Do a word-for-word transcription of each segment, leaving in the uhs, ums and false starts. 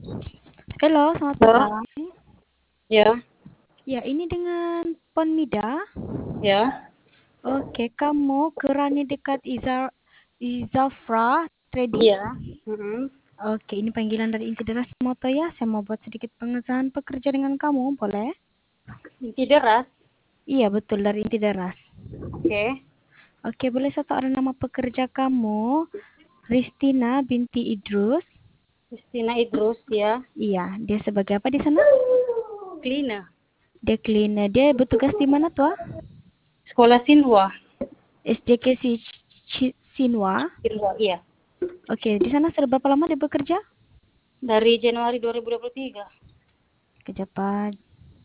Halo, selamat Halo, petang. ya, Ya, ini dengan Ponmida. ya, Oke, kamu Kirani dekat Iza Izafra Trading. iya, mm-mm. Oke, ini panggilan dari inti deras moto ya. Saya mau buat sedikit pengesahan pekerja dengan kamu, boleh? Inti deras, Iya, betul dari inti deras. oke, Oke, boleh satu orang nama pekerja kamu, Ristina binti Idrus. Justina Idrus, ya, Iya, dia sebagai apa di sana? Klina, Dia cleaner. Dia bertugas di mana tuh? Sekolah Sinwa, S J K si Ci- Sinwa. Sinwa, iya, Oke, di sana sudah berapa lama dia bekerja? dari Januari dua ribu dua puluh tiga. Kejapan.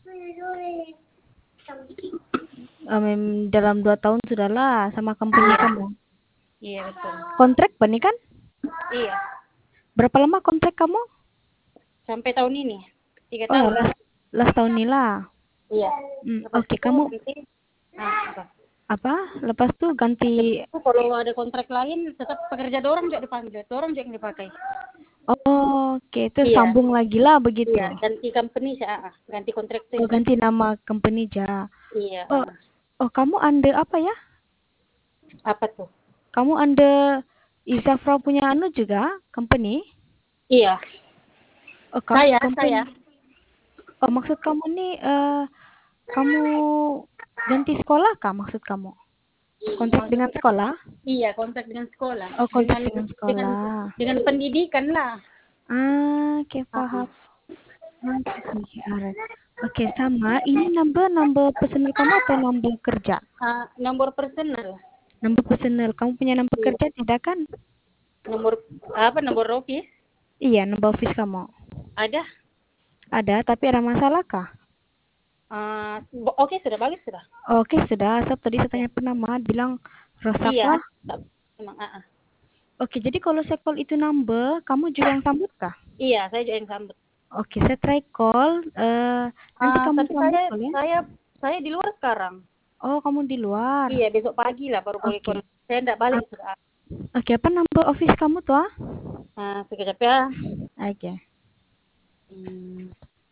Um, dalam dua tahun sudahlah sama company Iya, kamu. iya betul, Kontrak nih kan? iya, Berapa lama kontrak kamu? sampai tahun ini, tiga Oh, tahun, last, last tahun nih lah. iya, Hmm, lepas Oke, itu kamu nanti, nah, apa? apa? Lepas tuh ganti. Lepas itu kalau ada kontrak lain, tetap pekerja dorong juga dipanggil, dorong juga yang dipakai. Oh, oke, itu Iya, sambung lagi lah begitu. iya, ganti company, saya, ganti kontraktor. Oh, ganti nama company ja. Iya, Oh, ah. oh kamu under apa ya? Apa tuh? Kamu under Izafra punya anu juga company? Iya, Oh, kamu saya, saya. company. Oh, maksud kamu nih eh kamu ganti sekolah kah maksud kamu? Kontrak dengan Maksudnya sekolah? iya kontrak dengan sekolah, Oh, kontrak dengan dengan dengan sekolah. dengan pendidikan lah. Ah, oke Ah, paham. Oke, oke, alright. Oke, sama. Ini number number personal kamu atau number kerja? ah, nomor personal, Number personal. Kamu punya number iya. kerja tidak kan? Nomor apa? Nomor office Iya, number office kamu. ada. Ada, tapi ada masalah kah? Ah, bo- oke sudah bagus sudah. Oke, sudah. Sebab tadi saya Ya. tanya penama, bilang rusak Iya, lah. ada. Emang ah, ah. Oke, jadi kalau saya call itu number, kamu juga yang sambut kah? Iya, saya juga yang sambut. Oke, saya try call. Eh, nanti Ah, kamu tapi sambut saya boleh? saya saya di luar sekarang. Oh, kamu di luar. Iya, besok pagi lah baru boleh Oke. kon. Saya tidak balik Ap- sudah. Oke, apa number office kamu tuh? Ah? Ah, sekejap ya. Oke. Hmm,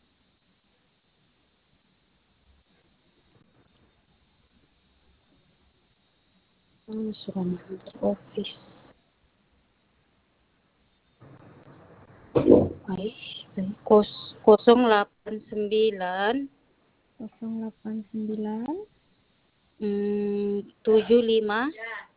hmm, sudah masuk office. Baik, baik. Kos, kosong delapan sembilan nol delapan sembilan hmm, tujuh lima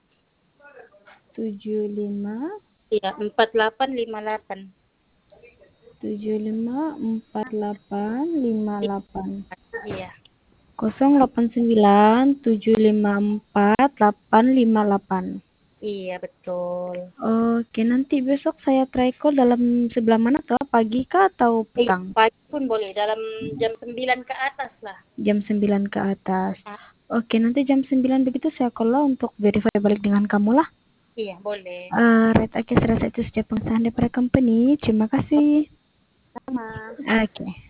tujuh lima ya empat delapan lima delapan. tujuh lima empat delapan lima delapan Iya, nol delapan sembilan tujuh lima empat delapan lima delapan. iya betul. Oke, nanti besok saya try call dalam sebelah mana tuh? Pagi kah atau Eh, petang? pagi pun boleh dalam jam sembilan ke atas lah. Jam sembilan ke atas. Ah, Oke, nanti jam sembilan begitu saya call lah untuk verify balik dengan kamu lah. iya, boleh. Uh, Red Oke, saya rasa itu sejak pengesahan daripada company. Terima kasih. Sama. Oke.